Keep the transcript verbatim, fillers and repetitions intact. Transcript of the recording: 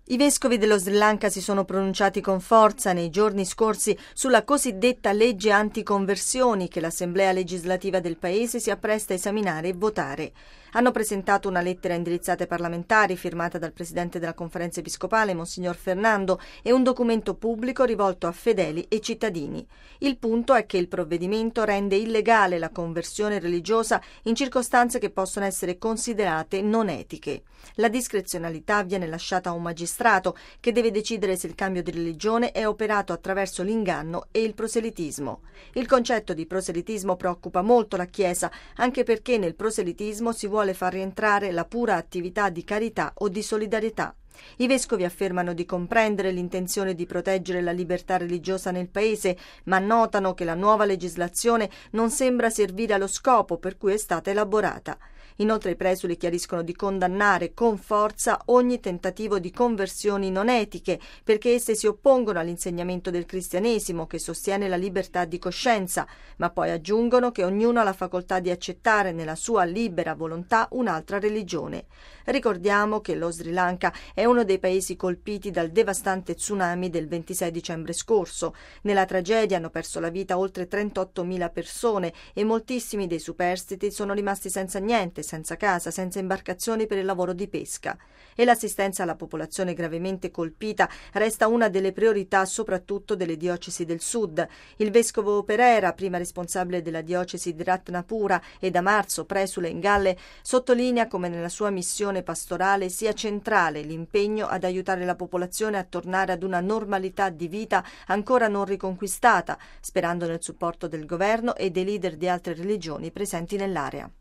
I vescovi dello Sri Lanka si sono pronunciati con forza nei giorni scorsi sulla cosiddetta legge anticonversioni che l'Assemblea legislativa del paese si appresta a esaminare e votare. Hanno presentato una lettera indirizzata ai parlamentari firmata dal presidente della Conferenza Episcopale, Monsignor Fernando, e un documento pubblico rivolto a fedeli e cittadini. Il punto è che il provvedimento rende illegale la conversione religiosa in circostanze che possono essere considerate non etiche. La discrezionalità viene lasciata a un magistrato che deve decidere se il cambio di religione è operato attraverso l'inganno e il proselitismo. Il concetto di proselitismo preoccupa molto la Chiesa, anche perché nel proselitismo si vuole far rientrare la pura attività di carità o di solidarietà. I vescovi affermano di comprendere l'intenzione di proteggere la libertà religiosa nel paese, ma notano che la nuova legislazione non sembra servire allo scopo per cui è stata elaborata. Inoltre i presuli chiariscono di condannare con forza ogni tentativo di conversioni non etiche, perché esse si oppongono all'insegnamento del cristianesimo che sostiene la libertà di coscienza, ma poi aggiungono che ognuno ha la facoltà di accettare nella sua libera volontà un'altra religione. Ricordiamo che lo Sri Lanka è uno dei paesi colpiti dal devastante tsunami del ventisei dicembre scorso. Nella tragedia hanno perso la vita oltre trentottomila persone e moltissimi dei superstiti sono rimasti senza niente, senza casa, senza imbarcazioni per il lavoro di pesca. E l'assistenza alla popolazione gravemente colpita resta una delle priorità soprattutto delle diocesi del sud. Il vescovo Perera, prima responsabile della diocesi di Ratnapura e da marzo presule in Galle, sottolinea come nella sua missione pastorale sia centrale l'impegno ad aiutare la popolazione a tornare ad una normalità di vita ancora non riconquistata, sperando nel supporto del governo e dei leader di altre religioni presenti nell'area.